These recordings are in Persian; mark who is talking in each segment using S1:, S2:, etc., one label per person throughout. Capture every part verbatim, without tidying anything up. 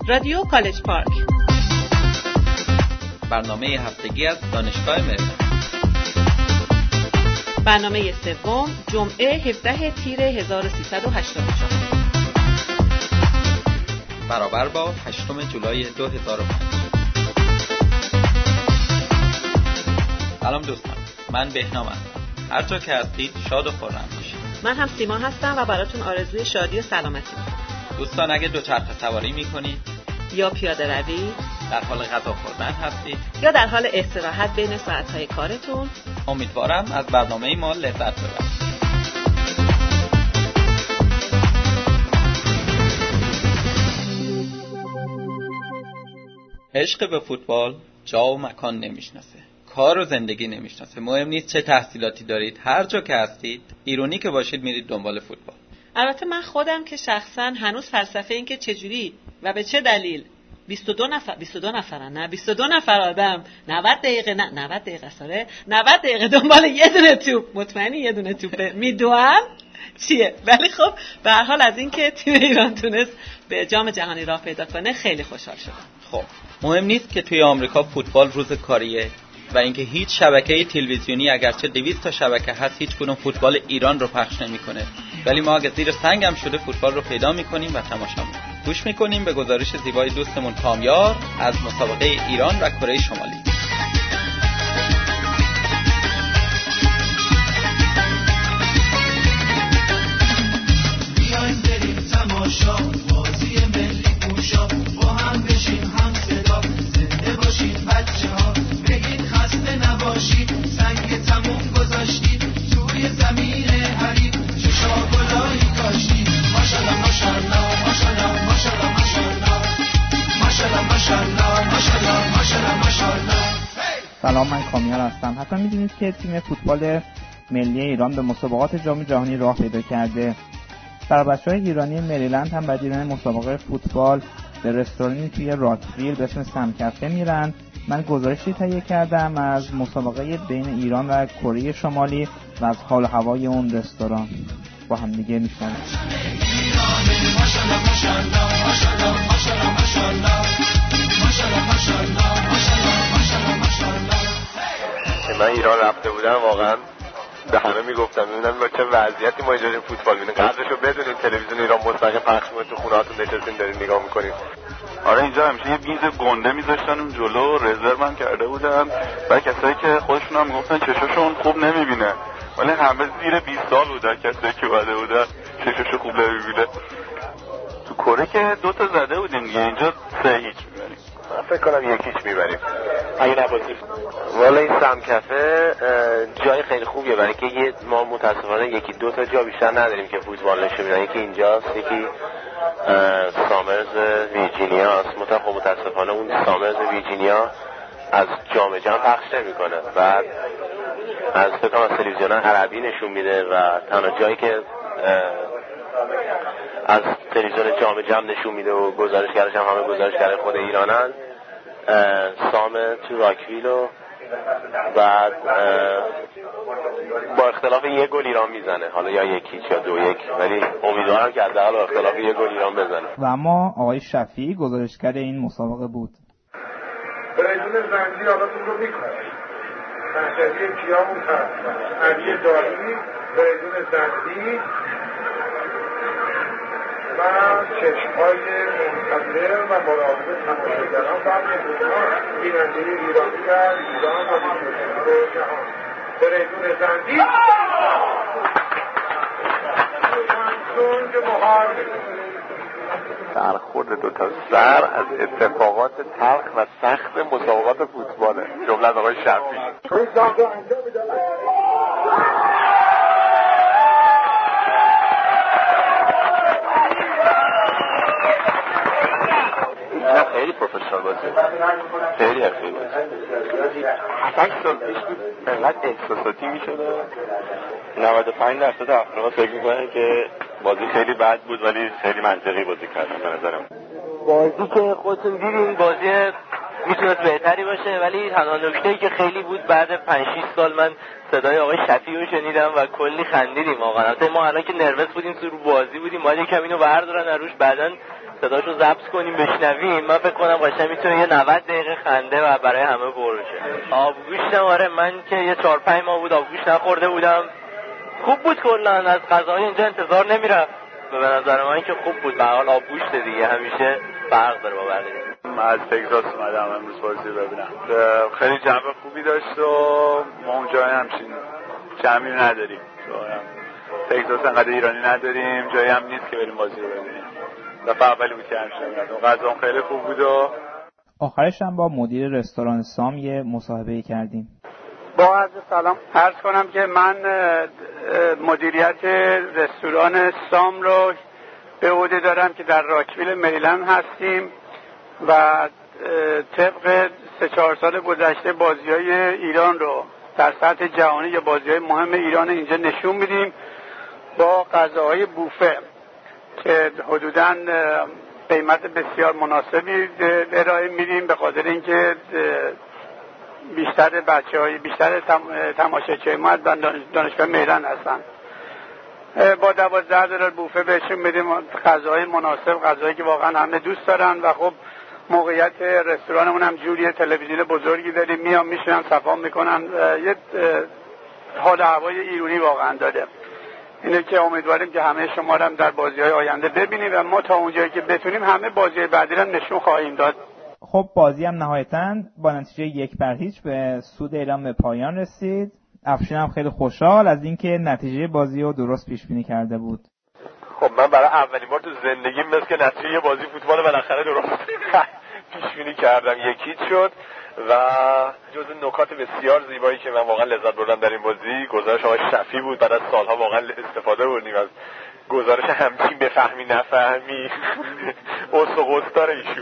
S1: رادیو کالج پارک،
S2: برنامه هفتگی از دانشگاه مریلند.
S1: برنامه سوم، جمعه هفدهم تیر هزار و سیصد و هشتاد و چهار
S2: برابر با هشتم جولای دو هزار و پنج. سلام دوستان، من بهنام هستم. هر جا که هستید شاد و خرم باشید.
S1: من هم سیما هستم و براتون آرزوی شادی و سلامتی می‌کنم.
S2: دوستان اگه دوچرخه سواری می‌کنید
S1: یا پیاده روی،
S2: در حال غذا خوردن هستید
S1: یا در حال استراحت بین ساعت‌های کارتون،
S2: امیدوارم از برنامه ما لذت ببرید. عشق به فوتبال جا و مکان نمیشناسه، کار و زندگی نمیشناسه. مهم نیست چه تحصیلاتی دارید، هر جا که هستید ایرونی که باشید میرید دنبال فوتبال.
S1: البته من خودم که شخصا هنوز فلسفه این که چجوری و به چه دلیل بیست و دو نفر بیست و دو نفرن نه بیست و دو نفر آدم نود دقیقه نه نود دقیقه ساره نود دقیقه دنبال یه دونه توپ، مطمئنی یه دونه توپ میدوام چیه؟ ولی خب به هر حال از این که تیم ایران تونست به جام جهانی راه پیدا کنه خیلی خوشحال شدم.
S2: خب مهم نیست که توی آمریکا فوتبال روز کاریه و اینکه هیچ شبکه تلویزیونی اگرچه دویست تا شبکه هست هیچ کدوم فوتبال ایران رو پخش نمی‌کنه، ولی ما اگه زیر سنگ هم شده فوتبال رو پیدا می‌کنیم و تماشا می‌کنیم. گوش می‌کنیم به گزارش زیبای دوستمون کامیار از مسابقه ایران و کره شمالی.
S3: بیایم بریم تماشا بازی ملی موشا، با هم بشیم هم صدا، زنده باشیم بچه‌ها، بگید خسته نباشید، سنگ تموم گذاشتید توی زمین حریف، چشا گلایی کاشتید. ماشاءالله ماشاءالله ماشاءالله ماشاءالله ماشاءالله ماشاءالله ماشاءالله ماشاءالله ماشاءالله.
S4: سلام، من کامیار هستم. حتما می‌دونید که تیم فوتبال ملی ایران به مسابقات جام جهانی راه پیدا کرده. برای بچه‌های ایرانی مریلند هم بعد دیدن مسابقه فوتبال به رستورانی توی راکویل به اسم سم کافه میرن. من گزارشی تهیه کردم از مسابقه بین ایران و کره شمالی و از حال و هوای اون رستوران. با هم دیگه میشنویم.
S5: من ایران رفته بودم واقعا به همه میگفتم ببینم با چه وضعیتی ما اینجا فوتبال می‌بینیم. قدرشو بدونین تلویزیون ایران مستقیم پخش می‌کنه، تو خونه‌هاتون نشستین دارین نگاه می‌کنین.
S6: آره اینجا همیشه یه میز گنده می‌ذاشتن اون جلو، رزرو هم کرده بودن. بعد کسایی که خودشون هم میگفتن چشاشون خوب نمی‌بینه، ولی همه زیر بیست سال بودن کسایی که اومده بودن چشاشون خوب نمی‌بینه. تو کره که دو تا زده بودیم دیگه، اینجا سه هیچ می‌بریم.
S5: من فکر کنم یکیش می‌بریم اگه نباشیم. والا این سم کافه جای خیلی خوبیه، برای اینکه ما متأسفانه یکی دو تا جا بیشتر نداریم که فوتبال نشون میدن. یکی اینجاست، یکی سامرز ویرجینیا است. متأسفانه اون سامرز ویرجینیا از جام جهانی پخش نمی‌کنه، بعد از فکر کنم از تلویزیون عربی نشون میده و تنها جایی که از تلویزیون جام جهانی نشون میده و گزارشگرش هم همه گزارشگر خود ایرانن، سام تو راکویل و بعد با اختلاف یک گل ایران میزنه، حالا یا یکی یا دو یک، ولی امیدوارم که حداقل با اختلاف یک گل ایران بزنه.
S4: و اما آقای شفیعی گزارشگر این مسابقه بود.
S7: برایدون زنجی حالا تو رو میکنه محجبی کیامون هست علی داری، برایدون زنجی و چشم‌های منتظر و مراقب تماشاگران و مهمونان بیننده ایرانی در ایران و بیرون جهان. برایدون زنجی سنگ مهار
S5: برخورد دو تا سر از اتفاقات تلخ و سخت مسابقات فوتباله. جمله از آقای شفیعی. نه خیلی پروفشنال بازی، خیلی حرفه‌ای بازی. هفت سال پیش بود انقدر احساساتی میشده.
S6: نود و پنج درصد افراد فکر میکنن که بازی خیلی بد بود ولی خیلی منطقی بازی کردن به نظرم.
S8: بازی که خودتون دیدین بازی میتونست بهتری باشه، ولی تنها نکته‌ای که خیلی بود بعد پنج شش سال من صدای آقای شفیعی رو شنیدم و کلی خندیدیم واقعا. ما الان که نروس بودیم تو رو بازی بودیم باید یکم اینو بردارن روش، بعدن صداشو ضبط کنیم بشنویم، من فکر کنم قشنگ میتونه یه نود دقیقه خنده و برای همه پر بشه. آبگوشتم آره، من که یه چهار پنج ماه بود آبگوشت نخورده بودم، خوب بود کلا، از غذاهای اینجا انتظار نمیرفت. به نظر من که خوب بود، به هر حال آبگوشت دیگه همیشه فرق داره با بقیه.
S6: من از تگزاس اومدم امروز بازی ببینم. خیلی جو خوبی داشت و ما اونجا همچین جمعی نداریم. تگزاس انقدر ایرانی نداریم، جایی هم نیست که بریم بازی رو ببینیم. دفعه اولی بود که همچین بودم. غذا خیلی خوب بود و
S4: آخرش هم با مدیر رستوران سام یه مصاحبه کردیم.
S9: با عرض سلام عرض کنم که من مدیریت رستوران سام رو به عهده دارم که در راکویل مریلند هستیم و طبق سه چهار سال گذشته بازی‌های ایران رو در سطح جهانی یا بازی‌های مهم ایران اینجا نشون میدیم با غذاهای بوفه که حدوداً قیمت بسیار مناسبی ارائه میدیم، به خاطر اینکه بیشتر بچه‌های بیشتر تماشاچی‌های ما دانشگاه مریلند هستن. با دوازده دلار بوفه بهشون میدیم، غذاهای مناسب، غذایی که واقعا همه دوست دارن و خب موقعیت رستورانمون هم جوری تلویزیون بزرگی داریم، میان میشونن صفا میکنن، یه حال هوای ایرانی واقعا داره. اینه که امیدواریم که همه شما هم در بازی‌های آینده ببینیم و ما تا اونجایی که بتونیم همه بازی‌های بعدی رو نشون خواهیم داد.
S4: خب بازی هم نهایتاً با نتیجه یک بر هیچ به سود ایران به پایان رسید. افشین هم خیلی خوشحال از اینکه نتیجه بازی رو درست پیش بینی کرده بود.
S5: خب من برای اولین بار تو زندگیم مثل که نتیجه بازی فوتبال بالاخره درست پیش بینی کردم، یکی شد و جزو نکات بسیار زیبایی که من واقعا لذت بردم در این بازی گزارش آقای شفیع بود. بعد از سالها واقعا استفاده بردیم از گزارش همچین بفهمی نفهمی اوست و قصدار ایشون.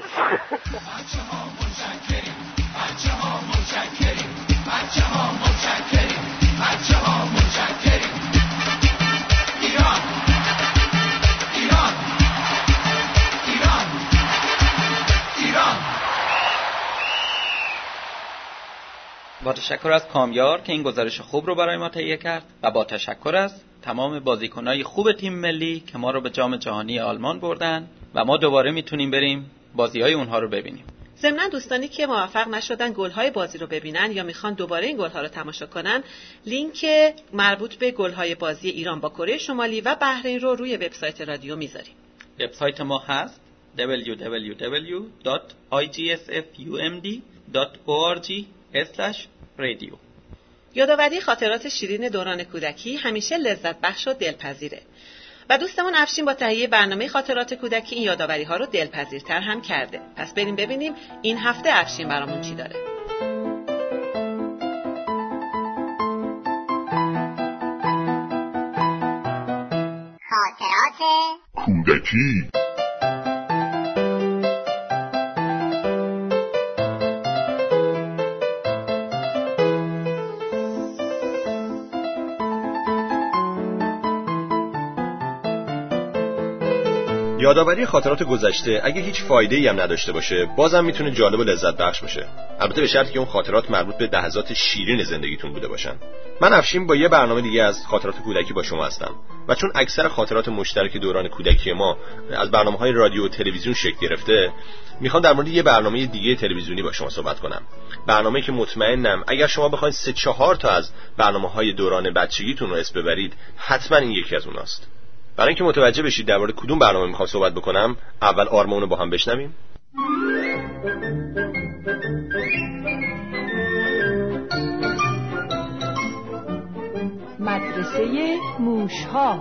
S2: با تشکر از کامیار که این گزارش خوب رو برای ما تهیه کرد و با تشکر از تمام بازیکنای خوب تیم ملی که ما رو به جام جهانی آلمان بردن و ما دوباره میتونیم بریم بازی‌های اونها رو ببینیم.
S1: ضمن دوستانی که موفق نشدن گل‌های بازی رو ببینن یا میخوان دوباره این گل‌ها رو تماشا کنن، لینک مربوط به گل‌های بازی ایران با کره شمالی و بحرین رو روی وبسایت رادیو میذاریم.
S2: وبسایت ما هست دبلیو دبلیو دبلیو دات آی جی اس اف یو ام دی دات او آر جی اسلش رادیو.
S1: یادآوری خاطرات شیرین دوران کودکی همیشه لذت بخش و دلپذیره و دوستمون افشین با تهیه برنامه خاطرات کودکی این یادآوری ها رو دلپذیرتر هم کرده. پس بریم ببینیم این هفته افشین برامون چی داره.
S10: خاطرات کودکی.
S11: یادآوری خاطرات گذشته اگه هیچ فایده‌ای هم نداشته باشه بازم میتونه جالب و لذت بخش باشه، البته به شرطی که اون خاطرات مربوط به لحظات شیرین زندگیتون بوده باشن. من افشین با یه برنامه دیگه از خاطرات کودکی با شما هستم و چون اکثر خاطرات مشترک دوران کودکی ما از برنامه‌های رادیو و تلویزیون شکل گرفته، میخوام در مورد یه برنامه دیگه تلویزیونی با شما صحبت کنم. برنامه‌ای که مطمئنم اگر شما بخواید سه چهار تا از برنامه‌های دوران بچگیتون رو اسم ببرید، حتما این یکی از اوناست. برای اینکه متوجه بشید در مورد کدوم برنامه میخوام صحبت بکنم، اول آرمون رو با هم بشنویم.
S12: مدرسه موشها.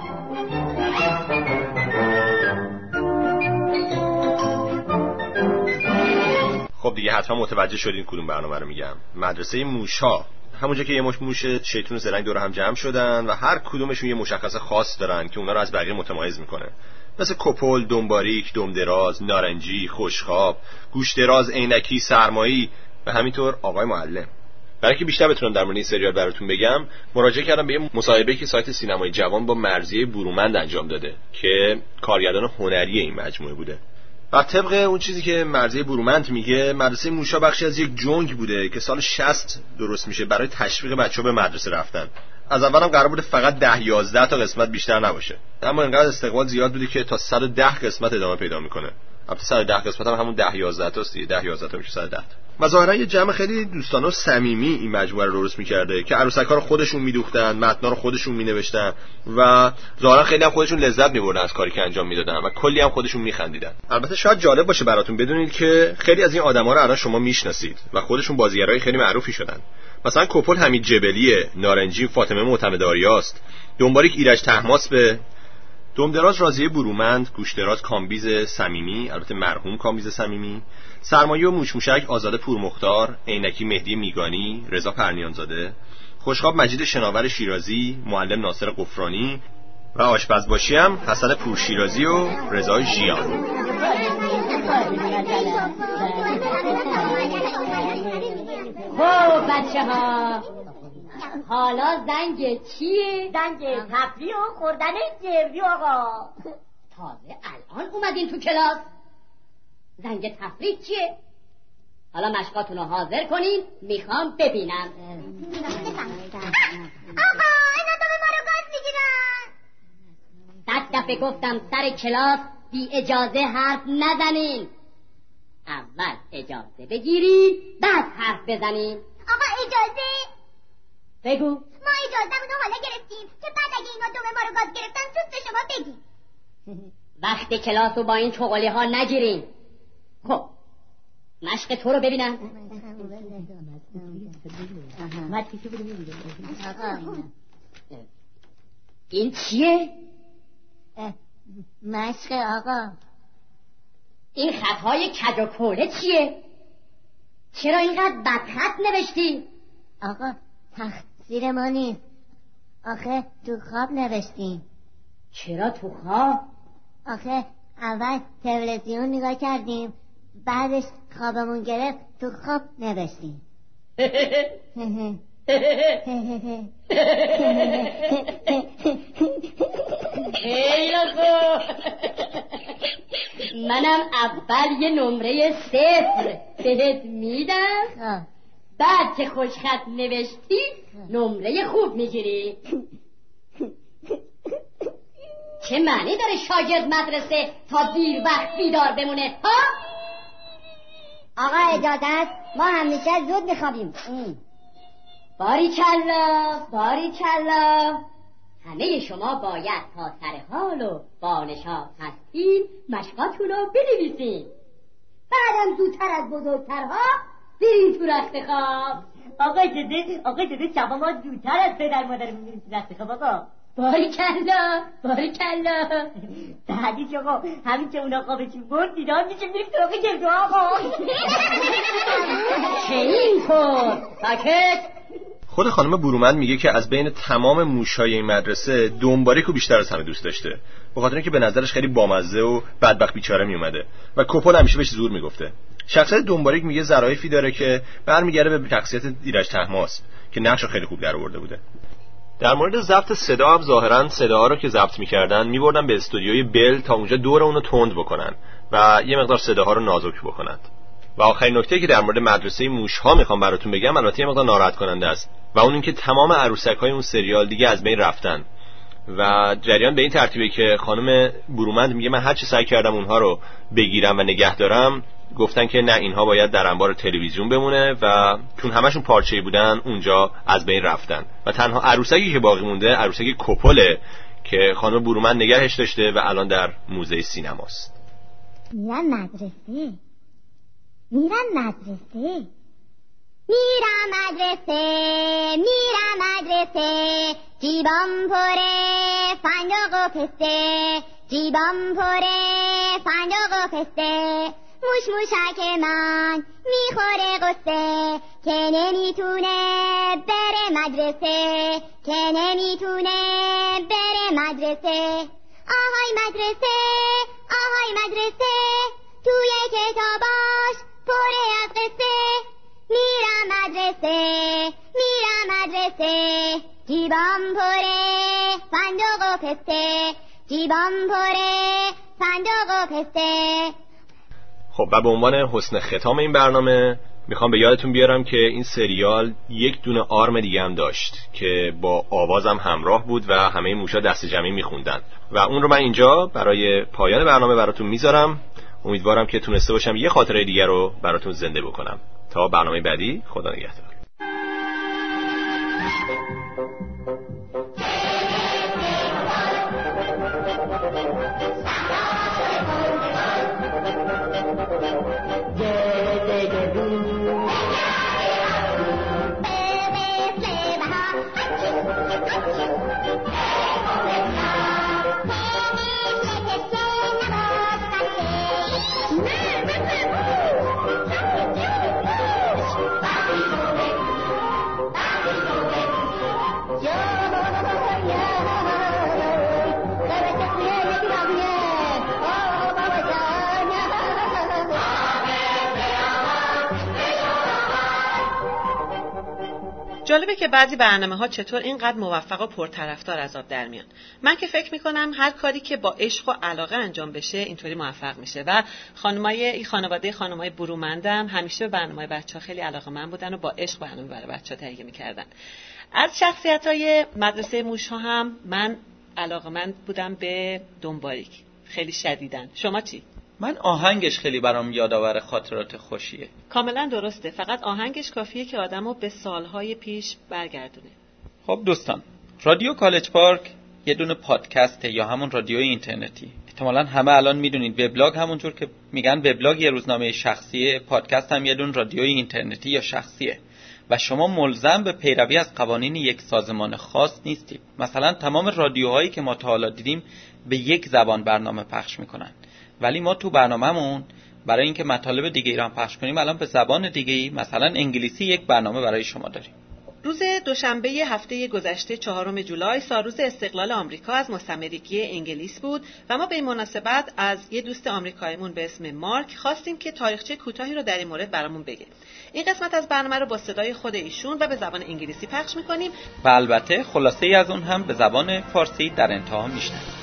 S11: خب دیگه حتما متوجه شدین کدوم برنامه رو میگم. مدرسه موشها، همونجا که یه مش موش شیطون زرنگ دور هم جمع شدن و هر کدومشون یه مشخص خاص دارن که اونا رو از بقیه متمایز میکنه، مثل کپل، دنباریک، دمدراز، نارنجی، خوشخواب، گوشدراز، عینکی، سرمایی و همینطور آقای معلم. برای اینکه بیشتر بتونم در مورد این سریال براتون بگم، مراجعه کردم به یه مصاحبه‌ای که سایت سینمای جوان با مرضیه برومند انجام داده که کارگردان هنری این مجموعه بوده. و طبق اون چیزی که مرضیه برومند میگه، مدرسه موشا بخشی از یک جنگ بوده که سال شصت درست میشه برای تشویق بچه‌ها به مدرسه رفتن از اولم قرار بوده فقط ده یازده تا قسمت بیشتر نباشه، اما انقدر استقبال زیاد بوده که تا صد و ده قسمت ادامه پیدا میکنه. البته صد و ده قسمت هم همون ده یازده تاست دیگه، ده یازده تا میشه صد و ده تا. و ظاهرا یه جمع خیلی دوستانه و صمیمی این مجموعه رو درست می‌کرده که عروسک‌ها رو خودشون می‌دوختن، متن‌ها رو خودشون می‌نوشتن و ظاهرا خیلی هم خودشون لذت می‌بردن از کاری که انجام میدادن و کلی هم خودشون می‌خندیدن. البته شاید جالب باشه براتون بدونید که خیلی از این آدم‌ها رو الان شما میشناسید و خودشون بازیگرای خیلی معروفی شدن. مثلا کپل حمید جبلیه، نارنجی فاطمه معتمدآریاست، دنباریک ایرج طهماسب، دمدراز راضیه برومند، گوشدراز کامبیز صمیمی، البته مرحوم کامبیز صمیمی، سرمایه و موشموشک آزاده پورمختار، عینکی مهدی میگانی، رضا پرنیانزاده، خوشخواب مجید شناور شیرازی، معلم ناصر قفرانی و آشپزباشی هم حسن پورشیرازی و رضا ژیان.
S13: خب بچه ها، حالا زنگ چیه؟ زنگ تفریح و خوردن جبری آقا. تازه الان اومدین تو کلاس، زنگ تفریح چیه؟ حالا مشقاتون رو حاضر کنین، میخوام ببینم.
S14: آقا اینا دومه ما رو گاز میگیرن.
S13: صد دفعه گفتم سر کلاس بی اجازه حرف نزنین. اول اجازه بگیرین بعد حرف بزنین.
S14: آقا اجازه؟
S13: بگو.
S14: ما اجازه‌مون رو حالا گرفتیم که بعد اگه اینا دومه ما رو گاز گرفتن سوست شما بگی.
S13: وقت کلاس رو با این چغالی ها نگیرین. خب مشق تو رو ببینم. این چیه؟
S14: مشق آقا.
S13: این خطهای کج و کوله چیه؟ چرا اینقدر بدخط نوشتی؟
S14: آقا تقصیر ما نیست، آخه تو خواب نوشتیم.
S13: چرا تو خواب؟
S14: آخه اول تلویزیون نگاه کردیم، بعدش خوابمون گرفت، تو خواب نوشتیم.
S13: خیلی خوب. منم اول یه نمره صفر بهت میدم، بعد که خوشخط نوشتی نمره خوب میگیری. چه معنی داره شاگرد مدرسه تا دیر وقت بیدار بمونه ها؟
S14: آقا اجازه است، ما همیشه زود میخوابیم.
S13: باریکلا باریکلا. همه شما باید تا سر حال و بانشات هستین مشقاتون رو بنویسین، بعدم زودتر از بزرگترها برین تو رخت خواب.
S15: آقا جده آقا جده شبا ما زودتر از پدر مادرمون میریم تو رخت خواب. آقا
S13: باریکلا باریکلا.
S15: بعدیش آقا همین که اونا خوابشون برد بیدار میشه میریم تو رخت جده. آقا
S13: چه این کن ساکت.
S11: خود خانم برومند میگه که از بین تمام موشهای این مدرسه دنباریک رو بیشتر از همه دوست داشته، به خاطر اینکه به نظرش خیلی بامزه و بدبخت بیچاره میومده و کپل همیشه بهش زور میگفته. شخصیت دنباریک میگه ظرافی داره که برمیگرده به شخصیت ایرج طهماسب که نقشو خیلی خوب درآورده بوده. در مورد ضبط صدا هم ظاهرا صداها رو که ضبط میکردن میبردن به استودیوی بل تا اونجا دور اونو تند بکنن و یه مقدار صداها رو نازک بکنن. و آخرین نکته که در مورد مدرسه موش‌ها میخوام براتون بگم، البته یه مقدار ناراحت کننده است، و اون اینکه تمام عروسک‌های اون سریال دیگه از بین رفتن و جریان به این ترتیبه که خانم برومند میگه من هر چی سعی کردم اونها رو بگیرم و نگه دارم، گفتن که نه اینها باید در انبار تلویزیون بمونه و چون همشون پارچه‌ای بودن اونجا از بین رفتن و تنها عروسکی که باقی مونده عروسک کپله که خانم برومند نگهش داشته و الان در موزه سینماست.
S14: میرن مدرسه میرن مدرسه میرم مدرسه میرم مدرسه جیبام پره فندق و پسته جیبام پره فندق و پسته موش موشک من میخوره قصه که نمیتونه بره مدرسه که نمیتونه بره مدرسه. آهای مدرسه آهای مدرسه توی کتاباش پره از قصه میرم مدرسه میرم مدرسه جیبام پره فندق و پسته جیبام پره فندق و پسته.
S11: خب و به عنوان حسن ختام این برنامه میخوام به یادتون بیارم که این سریال یک دونه آرم دیگه هم داشت که با آوازم همراه بود و همه موشا دست جمعی میخوندن و اون رو من اینجا برای پایان برنامه براتون میذارم. امیدوارم که تونسته باشم یه خاطره دیگه رو براتون زنده بکنم. تا برنامه بعدی، خدا نگهدار.
S1: جالبه که بعضی برنامه‌ها چطور اینقدر موفق و پرطرفدار از آب در میان. من که فکر میکنم هر کاری که با عشق و علاقه انجام بشه اینطوری موفق میشه و خانمای این خانواده خانمای برومندم همیشه به برنامه‌های بچه‌ها خیلی علاقه‌مند بودن و با عشق برنامه برای بچه‌ها تهیه میکردن. از شخصیت‌های مدرسه موش‌ها هم من علاقه‌مند بودم به دنباریک، خیلی شدیدن. شما چی؟
S2: من آهنگش خیلی برام یادآور خاطرات خوشیه.
S1: کاملا درسته، فقط آهنگش کافیه که آدمو به سالهای پیش برگردونه.
S2: خب دوستان، رادیو کالج پارک یه دونه پادکسته یا همون رادیوی اینترنتی. احتمالاً همه الان میدونید وبلاگ همونجور که میگن وبلاگ یه روزنامه شخصیه، پادکست هم یه دونه رادیوی اینترنتی یا شخصیه و شما ملزم به پیروی از قوانین یک سازمان خاص نیستید. مثلا تمام رادیوهایی که ما تا حالا دیدیم به یک زبان برنامه پخش میکنن، ولی ما تو برنامه‌مون برای اینکه مطالب دیگه ایران پخش کنیم الان به زبان دیگه‌ای، مثلا انگلیسی، یک برنامه برای شما داریم.
S1: روز دوشنبه هفته گذشته چهارم جولای سالروز استقلال آمریکا از مستعمرگی انگلیس بود و ما به این مناسبت از یه دوست آمریکاییمون به اسم مارک خواستیم که تاریخچه کوتاهی رو در این مورد برامون بگه. این قسمت از برنامه رو با صدای خود ایشون و به زبان انگلیسی پخش می‌کنیم
S2: و البته خلاصه‌ای از اون هم به زبان فارسی در انتها میشنویم.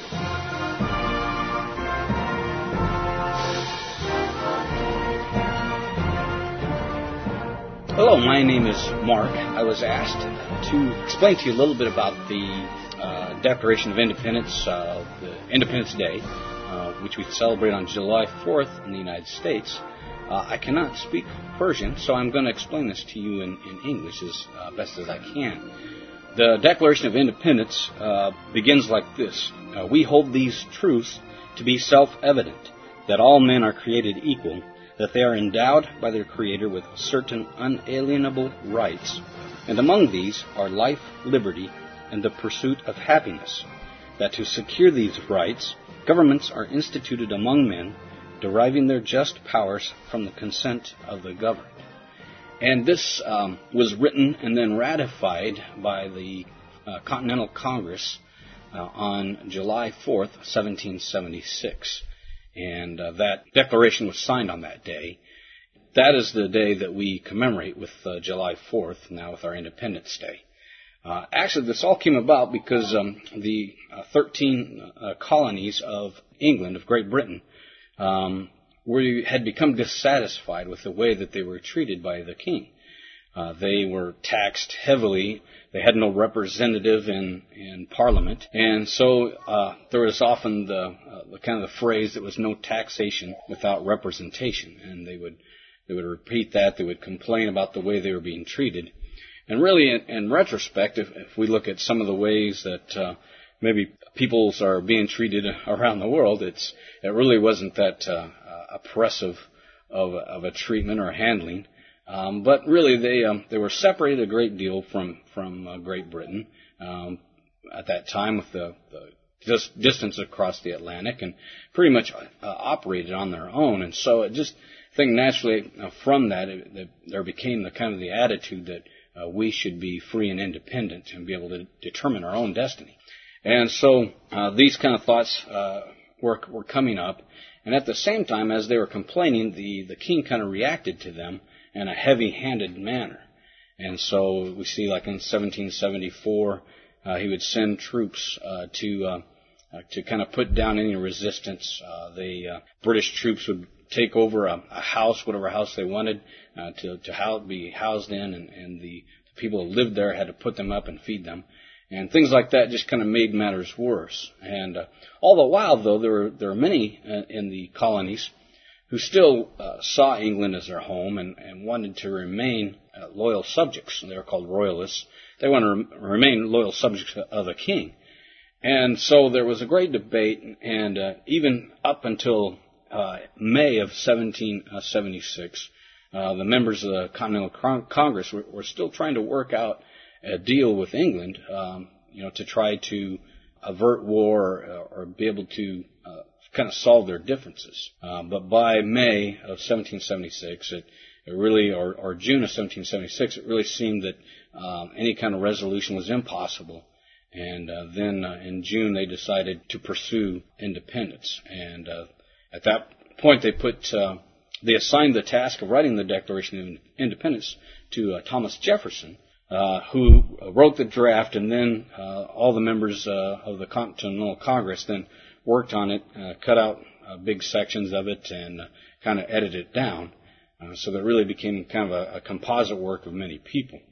S16: Hello, my name is Mark. I was asked to explain to you a little bit about the uh, Declaration of Independence, uh, the Independence Day, uh, which we celebrate on July fourth in the United States. Uh, I cannot speak Persian, so I'm going to explain this to you in, in English as uh, best as I can. The Declaration of Independence uh, begins like this. Uh, we hold these truths to be self-evident, that all men are created equal, that they are endowed by their Creator with certain unalienable rights, and among these are life, liberty, and the pursuit of happiness, that to secure these rights, governments are instituted among men, deriving their just powers from the consent of the governed. And this um, was written and then ratified by the uh, Continental Congress uh, on July fourth, seventeen seventy-six. And uh, that declaration was signed on that day. That is the day that we commemorate with uh, July fourth, now with our Independence Day. Uh, actually, this all came about because um, the uh, thirteen uh, colonies of England, of Great Britain, um, were, had become dissatisfied with the way that they were treated by the king. Uh, they were taxed heavily. They had no representative in, in Parliament. And so uh, there was often the, uh, the kind of the phrase that was no taxation without representation. And they would they would repeat that. They would complain about the way they were being treated. And really, in, in retrospect, if, if we look at some of the ways that uh, maybe peoples are being treated around the world, it's it really wasn't that uh, oppressive of, of a treatment or handling. Um, but really, they um, they were separated a great deal from from uh, Great Britain um, at that time, with the, the dis- distance across the Atlantic, and pretty much uh, operated on their own. And so, it just I think naturally uh, from that, it, it, there became the kind of the attitude that uh, we should be free and independent and be able to determine our own destiny. And so, uh, these kind of thoughts uh, were were coming up, and at the same time, as they were complaining, the the king kind of reacted to them in a heavy-handed manner. And so we see, like in seventeen seventy-four, uh, he would send troops uh, to uh, uh, to kind of put down any resistance. Uh, the uh, British troops would take over a, a house, whatever house they wanted uh, to, to house, be housed in, and, and the people who lived there had to put them up and feed them. And things like that just kind of made matters worse. And uh, all the while, though, there were, there were many uh, in the colonies who still uh, saw England as their home and, and wanted to remain uh, loyal subjects. They were called royalists. They wanted to remain loyal subjects of the king. And so there was a great debate, and uh, even up until uh, May of seventeen seventy-six, uh, the members of the Continental Con- Congress were, were still trying to work out a deal with England, um, you know, to try to avert war or, or be able to uh, kind of solve their differences. Uh, but by May of seventeen seventy-six, it, it really, or, or June of seventeen seventy-six, it really seemed that um, any kind of resolution was impossible. And uh, then uh, in June, they decided to pursue independence. And uh, at that point, they put, uh, they assigned the task of writing the Declaration of Independence to uh, Thomas Jefferson, Uh, who wrote the draft, and then uh, all the members uh, of the Continental Congress then worked on it, uh, cut out uh, big sections of it, and uh, kind of edited it down. Uh, so that really became kind of a, a composite work of many people.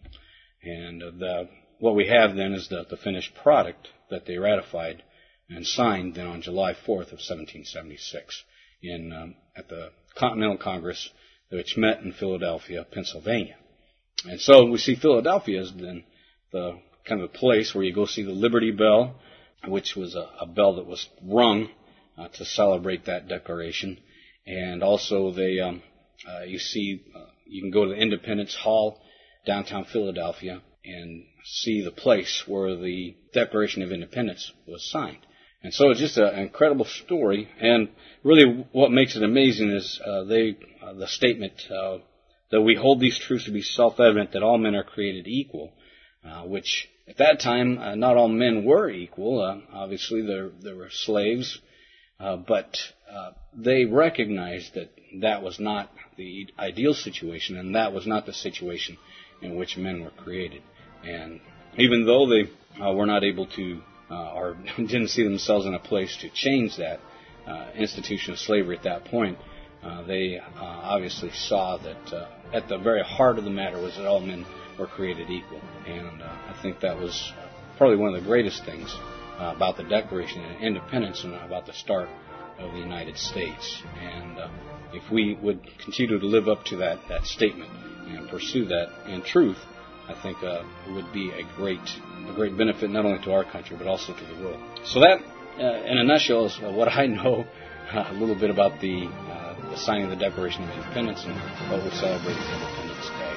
S16: And uh, the, what we have then is the, the finished product that they ratified and signed then on July fourth of seventeen seventy-six in um, at the Continental Congress, which met in Philadelphia, Pennsylvania. And so we see Philadelphia as then the kind of the place where you go see the Liberty Bell, which was a, a bell that was rung uh, to celebrate that declaration. And also they, um, uh, you see, uh, you can go to the Independence Hall, downtown Philadelphia, and see the place where the Declaration of Independence was signed. And so it's just an incredible story. And really what makes it amazing is uh, they, uh, the statement, uh, that we hold these truths to be self-evident, that all men are created equal, uh, which at that time, uh, not all men were equal. Uh, obviously, there, there were slaves, uh, but uh, they recognized that that was not the ideal situation, and that was not the situation in which men were created. And even though they uh, were not able to, uh, or didn't see themselves in a place to change that uh, institution of slavery at that point, Uh, they uh, obviously saw that uh, at the very heart of the matter was that all men were created equal. And uh, I think that was probably one of the greatest things uh, about the Declaration of Independence and about the start of the United States. And uh, if we would continue to live up to that, that statement and pursue that in truth, I think uh, it would be a great, a great benefit not only to our country but also to the world. So that, uh, in a nutshell, is what I know uh, a little bit about the uh, the signing of the Declaration of Independence and what we celebrate as Independence Day.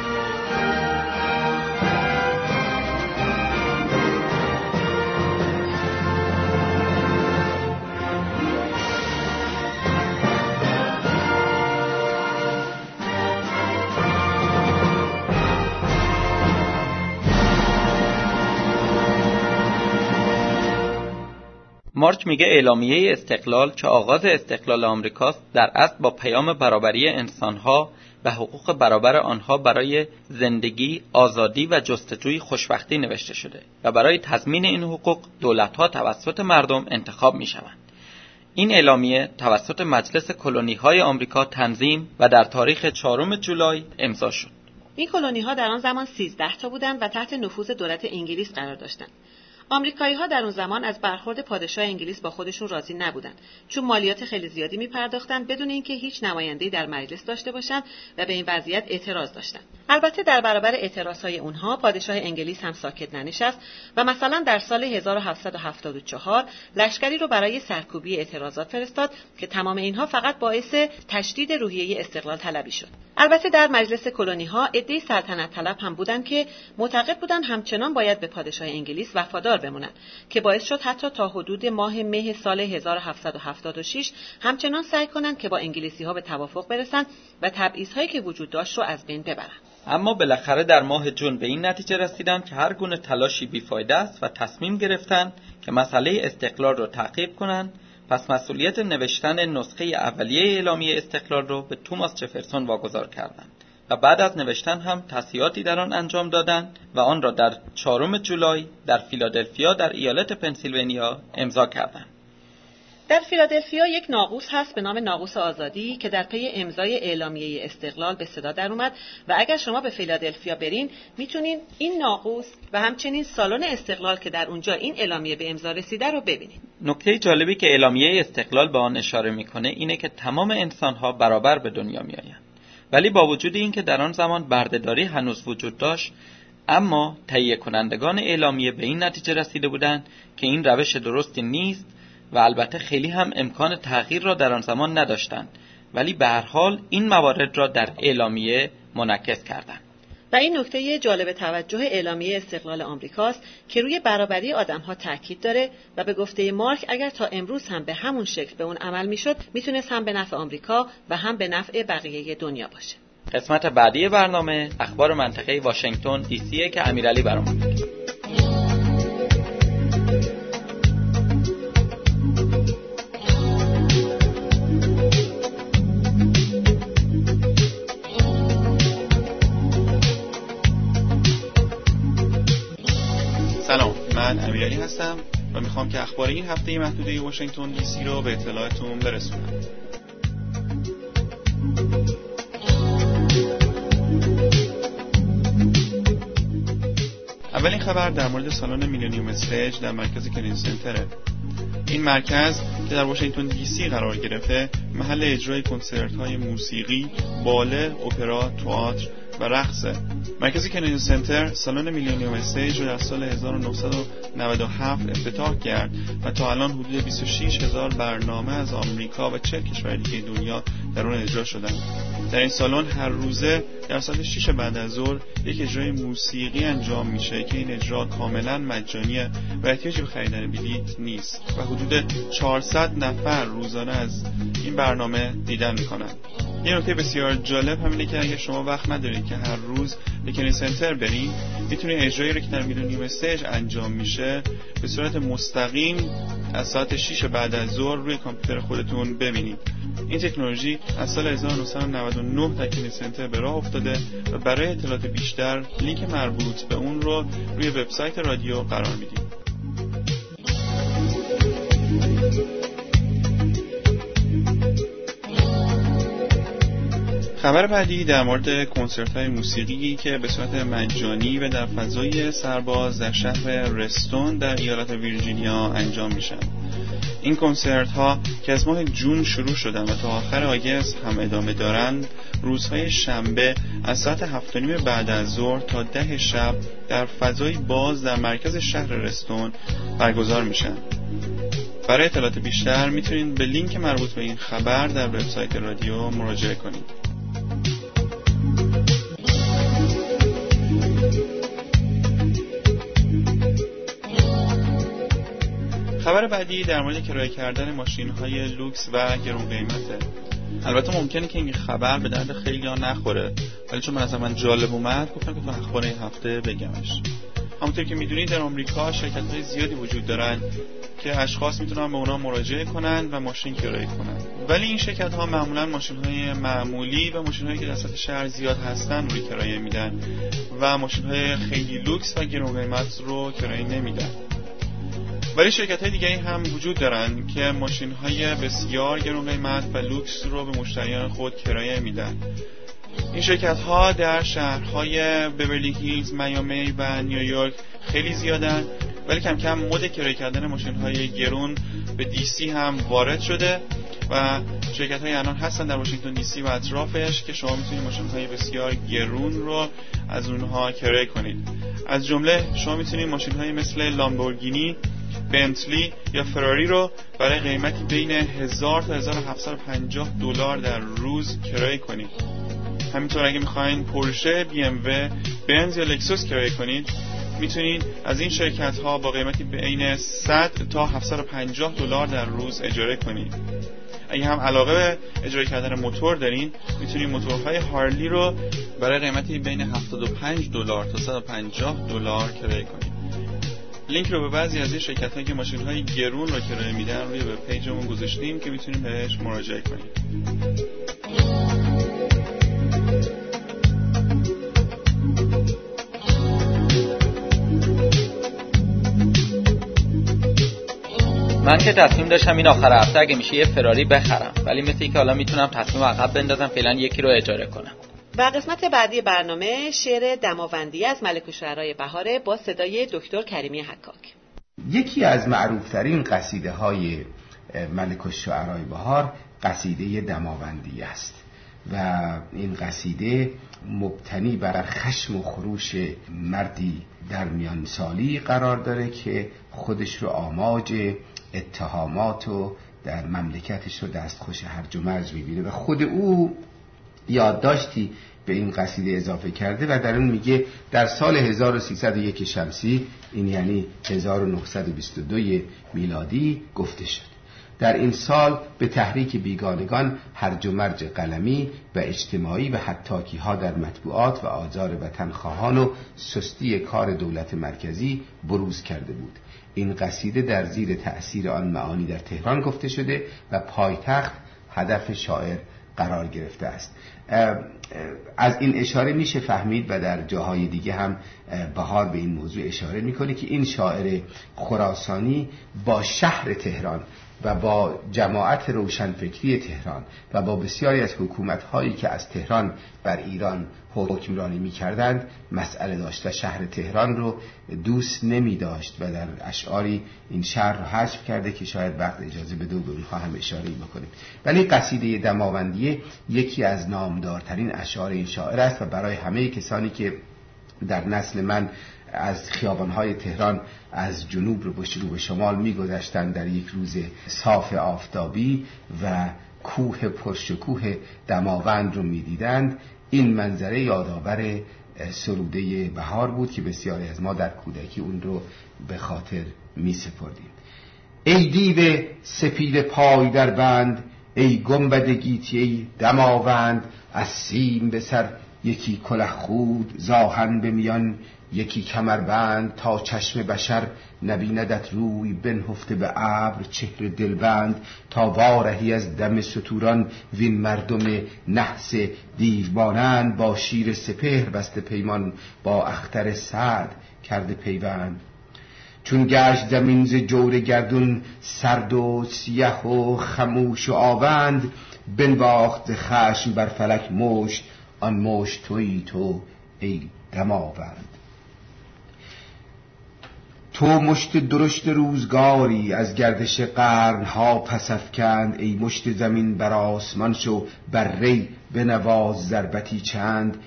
S2: مارک میگه اعلامیه استقلال که آغاز استقلال آمریکاست در اصل با پیام برابری انسانها و حقوق برابر آنها برای زندگی، آزادی و جستجوی خوشبختی نوشته شده و برای تضمین این حقوق دولت‌ها توسط مردم انتخاب می‌شوند. این اعلامیه توسط مجلس کلونی‌های آمریکا تنظیم و در تاریخ چهارم جولای امضا شد.
S1: این کلونی‌ها در آن زمان سیزده تا بودند و تحت نفوذ دولت انگلیس قرار داشتند. آمریکایی‌ها در اون زمان از برخورد پادشاه انگلیس با خودشون راضی نبودند، چون مالیات خیلی زیادی می‌پرداختند بدون اینکه هیچ نماینده‌ای در مجلس داشته باشند و به این وضعیت اعتراض داشتند. البته در برابر اعتراضهای اونها پادشاه انگلیس هم ساکت ننشست و مثلا در سال هزار و هفتصد و هفتاد و چهار لشکری رو برای سرکوبی اعتراضات فرستاد که تمام اینها فقط باعث تشدید روحیه استقلال طلبی شد. البته در مجلس کلونی‌ها عده‌ای سلطنت طلب هم بودند که معتقد بودند همچنان باید به پادشاه انگلیس وفادار بمونند که باعث شد حتی تا حدود ماه مه سال هزار و هفتصد و هفتاد و شش همچنان سعی کنند که با انگلیسی‌ها به توافق برسند و تبعیض‌هایی که وجود داشت رو از بین ببرند.
S2: اما بالاخره در ماه جون به این نتیجه رسیدند که هر گونه تلاشی بیفایده است و تصمیم گرفتند که مسئله استقلال رو تعقیب کنند. پس مسئولیت نوشتن نسخه اولیه اعلامیه استقلال رو به توماس جفرسون واگذار کردند و بعد از نوشتن هم تصحیحاتی در آن انجام دادند و آن را در چهارم جولای در فیلادلفیا در ایالت پنسیلوانیا امضا کردند.
S1: در فیلادلفیا یک ناقوس هست به نام ناقوس آزادی که در پی امضای اعلامیه استقلال به صدا در اومد و اگر شما به فیلادلفیا برین میتونین این ناقوس و همچنین سالن استقلال که در اونجا این اعلامیه به امضا رسیده رو ببینید.
S2: نکته جالبی که اعلامیه استقلال به آن اشاره میکنه اینه که تمام انسان‌ها برابر به دنیا میآیند. ولی با وجود اینکه در آن زمان بردهداری هنوز وجود داشت، اما تهیه کنندگان اعلامیه به این نتیجه رسیده بودند که این روش درستی نیست و البته خیلی هم امکان تغییر را در آن زمان نداشتند، ولی به هر حال این موارد را در اعلامیه منعکس کردند.
S1: و این نکته جالب توجه اعلامیه استقلال آمریکاست که روی برابری آدم‌ها تاکید داره و به گفته مارک اگر تا امروز هم به همون شکل به اون عمل میشد میتونست هم به نفع آمریکا و هم به نفع بقیه دنیا باشه.
S2: قسمت بعدی برنامه اخبار منطقه واشنگتن دی سی که امیرعلی برامون میگه.
S17: سلام، من امیرعلی هستم و میخوام که اخبار این هفته محدوده واشنگتن دی سی رو به اطلاعتون برسونم. اولین خبر در مورد سالن میلنیوم استیج در مرکز کنین سنتره. این مرکز که در واشنگتن دی سی قرار گرفته محل اجرای کنسرت‌های موسیقی، باله، اپرا، تئاتر و رقص. مرکز کنین سنتر سالن میلنیوم استیج رو در سال هزار و نهصد و نود و هفت افتتاح کرد و تا الان حدود بیست و شش هزار برنامه از آمریکا و چهل کشور دیگه دنیا در اون اجرا شدن. در این سالن هر روزه در ساعت شش بعد از ظهر یک اجرای موسیقی انجام میشه که این اجرا کاملا مجانیه و احتیاجی به خریدن بلیط نیست و حدود چهارصد نفر روزانه از این برنامه دیدن میکنن. یه نکته بسیار جالب همینه که اگه شما وقت ندارید که هر روز به کنین سنتر برید، میتونید اجرایی رو که در میلنیوم استیج انجام میشه به صورت مستقیم از ساعت شش بعد از ظهر روی کامپیوتر خودتون ببینید. این تکنولوژی از سال هزار و نهصد و نود و نه در کنین سنتر به راه افتاده و برای اطلاعات بیشتر لینک مربوط به اون رو روی وبسایت رادیو قرار میدیم. خبر بعدی در مورد کنسرت‌های موسیقی که به صورت مجانی و در فضای سرباز در شهر رستون در ایالت ویرجینیا انجام میشن. این کنسرت‌ها که از ماه جون شروع شدن و تا آخر آگوست هم ادامه دارند، روزهای شنبه از ساعت هفت و نیم بعد از ظهر تا ده شب در فضای باز در مرکز شهر رستون برگزار میشن. برای اطلاعات بیشتر میتونید به لینک مربوط به این خبر در وبسایت رادیو مراجعه کنید. خبر بعدی در مورد کرایه کردن ماشین‌های لوکس و گران قیمته. البته ممکنه که این خبر به درد خیلی‌ها نخوره، ولی چون از من جالب اومد گفتم که تو اخبار این هفته بگمش. همونطور که میدونید در آمریکا شرکت‌های زیادی وجود دارن که اشخاص میتونن به اونا مراجعه کنن و ماشین کرایه کنن. ولی این شرکت‌ها معمولاً ماشین‌های معمولی و ماشین‌هایی که در سطح شهر زیاد هستن روی کرایه میدن و ماشین‌های خیلی لوکس و گران قیمت رو کرایه نمیدن. ولی شرکت‌های دیگری هم وجود دارن که ماشین‌های بسیار گران قیمت و لوکس رو به مشتریان خود کرایه میدن. این شرکت‌ها در شهرهای بیورلی هیلز، میامی و نیویورک خیلی زیادن، ولی کم کم مد کرایه کردن ماشین‌های گرون به دی سی هم وارد شده و شرکت‌های الان هستن در واشنگتن دی سی و اطرافش که شما میتونید ماشین‌های بسیار گرون رو از اونها کرایه کنید. از جمله شما میتونید ماشین‌های مثل لامبورگینی، بنتلی یا فراری رو برای قیمتی بین هزار تا هزار و هفتصد و پنجاه دلار در روز کرایه کنید. همینطور اگه میخواین پورشه، بی ام و، بنز یا لکسوس کرایه کنید، میتونید از این شرکت ها با قیمتی بین صد تا هفتصد و پنجاه دلار در روز اجاره کنید. اگه هم علاقه به اجاره کردن موتور دارین، میتونید موتورهای هارلی رو برای قیمتی بین هفتاد و پنج دلار تا صد و پنجاه دلار کرایه کنید. لینک رو به بعضی از این شرکت‌هایی که ماشین‌های گرون رو کرایه میدن روی وب پیجمون گذاشتیم که میتونید بهش مراجعه کنید.
S2: من که تصمیم داشتم این آخر هفته اگه میشه یه فراری بخرم، ولی مثل اینکه حالا میتونم تصمیم عقب بندازم، فعلا یکی رو اجاره کنم.
S1: و قسمت بعدی برنامه شعر دماوندی از ملک الشعرای بهاره با صدای دکتر کریمی حکاک.
S18: یکی از معروفترین قصیده های ملک الشعرای بهار قصیده دماوندی است و این قصیده مبتنی بر خشم و خروش مردی در میان سالی قرار داره که خودش رو آماج اتهامات و در مملکتش رو دستخوش هرج و مرج میبینه و خود او یادداشتی به این قصیده اضافه کرده و در اون میگه در سال هزار و سیصد و یک شمسی، این یعنی هزار و نهصد و بیست و دو میلادی، گفته شد: در این سال به تحریک بیگانگان هرج و مرج قلمی و اجتماعی و حتاکی ها در مطبوعات و آزار وطنخواهان و سستی کار دولت مرکزی بروز کرده بود. این قصیده در زیر تأثیر آن معانی در تهران گفته شده و پایتخت هدف شاعر قرار گرفته است. از این اشاره میشه فهمید و در جاهای دیگه هم بهار به این موضوع اشاره میکنه که این شاعر خراسانی با شهر تهران و با جماعت روشنفکری تهران و با بسیاری از حکومت‌هایی که از تهران بر ایران حکمرانی می‌کردند مسئله داشت و شهر تهران رو دوست نمی داشت و در اشعاری این شهر رو حذف کرده که شاید وقت اجازه بده به اونها هم اشاره بکنیم. ولی قصیده دماوندی یکی از نامدارترین اشعار این شاعر است و برای همه کسانی که در نسل من از خیابان‌های تهران از جنوب رو به شمال می‌گذشتند در یک روز صاف آفتابی و کوه پرشکوه دماوند رو می‌دیدند، این منظره یادآور سروده بهار بود که بسیاری از ما در کودکی اون رو به خاطر می‌سپردیم. ای دیو سپید پای در بند، ای گنبد گیتی، ای دماوند، از سیم به سر یکی کله خود، زاهن به میان یکی کمربند، تا چشم بشر نبیندت روی بنهفته به ابر چهره دلبند، تا وارهی از دم ستوران وین مردم نحس دیوبانند، با شیر سپهر بسته پیمان با اختر سعد کرده پیوند. چون گشت زمین ز جور گردون سرد و سیه و خموش و آوند، بنواخت ز خشم بر فلک مشت، آن مشت تویی تو ای دماوند. تو مشت درشت روزگاری از گردش قرنها پس افکند، ای مشت زمین بر آسمان شو بر ری بنواز ضربتی چند.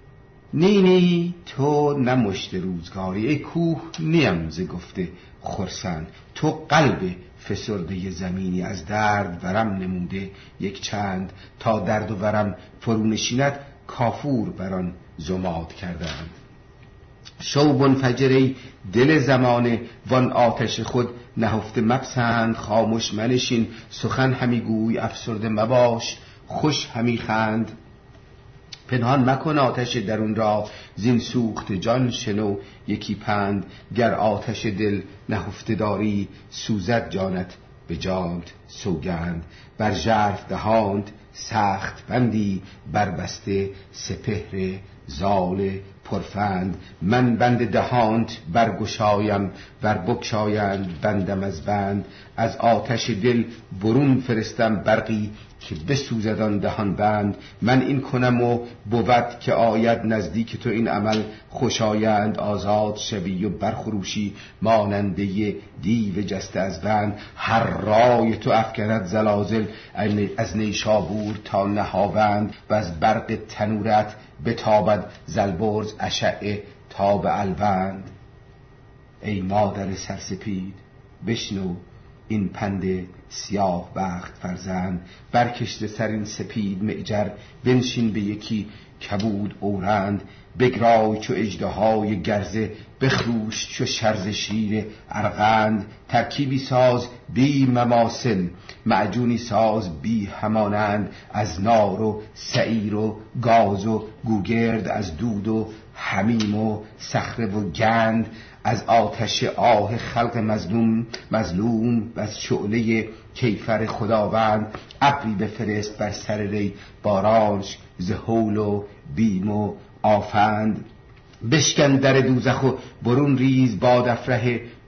S18: نی نی تو نه مشت روزگاری، ای کوه نیم ز گفته خرسند. تو قلب فسرده زمینی از درد ورم نموده یک چند، تا درد و ورم فرونشیند کافور بران زماد کردند. شو منفجری دل زمانه وان آتش خود نهفته مپسند، خاموش منشین سخن همی گوی افسرده مباش خوش همی خند. پنهان مکن آتش درون را زین سوخت جان شنو یکی پند، گر آتش دل نهفته داری سوزد جانت به جانت سوگند. بر ژرف دهاند سخت بندی بربسته سپهر زال پرفند، من بند دهانت برگشایم ور بگشایند بندم از بند. از آتش دل برون فرستم برقی که بسوزد آن دهان بند. من این کنم و بود که آید نزدیک تو این عمل خوشایند. آزاد شوی و برخروشی ماننده دیو جسته از بند. هر رای تو افکند زلازل از نیشابور تا نهاوند، و از برق تنورت بتابد زلبرز اشعه تا به الوند. ای مادر سرسپید بشنو این پند سیاه بخت فرزند، برکشته سر این سپید معجر بنشین به یکی کبود اورند. بگرای چو اژدهای گرزه بخروش چو شرز شیر ارغند. ترکیبی ساز بی مماثل معجونی ساز بی همانند، از نار و سعیر و گاز و گوگرد، از دود و حمیم و صخره و گند. از آتش آه خلق مظلوم مظلوم و از شعله کیفر خداوند. ابری بفرست بر سر ری بارانش ز هول و بیم و آفند. بشکن در دوزخ و برون ریز باد افره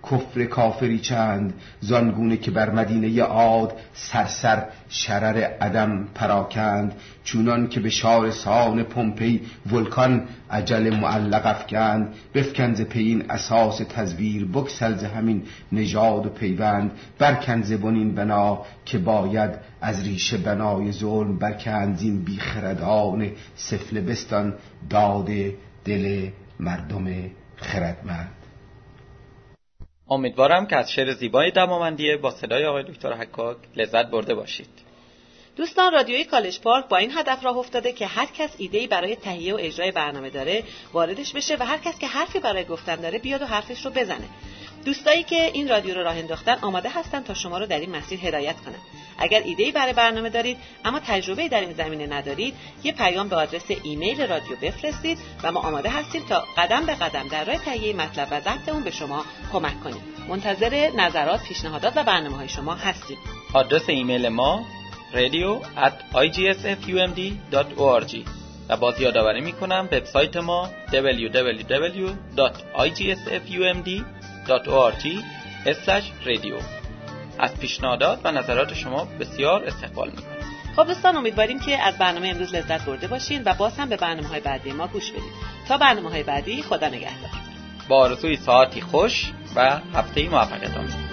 S18: کفر کافری چند، زانگونه که بر مدینه عاد سرسر شرر عدم پراکند، چونان که به شارستان پومپی ولکان اجل معلق افکند، بفکنز پین اساس تزویر، بکسلز همین نژاد و پیوند، برکنز بنین بنا که باید از ریشه بنای ظلم برکند، زین بیخردان سفله بستان داد دل مردم خردمند.
S2: امیدوارم که از شعر زیبای دماوندیه با صدای آقای دکتر حکاک لذت برده باشید.
S1: دوستان، رادیوی کالج پارک با این هدف راه افتاده که هر کس ایده‌ای برای تهیه و اجرای برنامه داره واردش بشه و هر کس که حرفی برای گفتن داره بیاد و حرفش رو بزنه. دوستایی که این رادیو رو راه انداختن آماده هستن تا شما رو در این مسیر هدایت کنن. اگر ایده‌ای برای برنامه دارید اما تجربه‌ای در این زمینه ندارید، یه پیام به آدرس ایمیل رادیو بفرستید و ما آماده هستیم تا قدم به قدم در راه تهیه مطلب و ضبط اون به شما کمک کنیم. منتظر نظرات، پیشنهادات و برنامه‌های شما هستیم.
S2: آدرس ایمیل ما radio at i g s f u m d dot org و باز یادآوری می‌کنم وبسایت ما دبلیو دبلیو دبلیو دات آی جی اس اف یو ام دی دات او آر جی اسلش رادیو. از پیشنهادات و نظرات شما بسیار استقبال می‌کنیم.
S1: خب دوستان، امیدواریم که از برنامه امروز لذت برده باشین و باز هم به برنامه‌های بعدی ما گوش بدید. تا برنامه‌های بعدی، خدا نگهدار.
S2: با آرزوی ساعتی خوش و هفته‌ای موفقیت آمیز.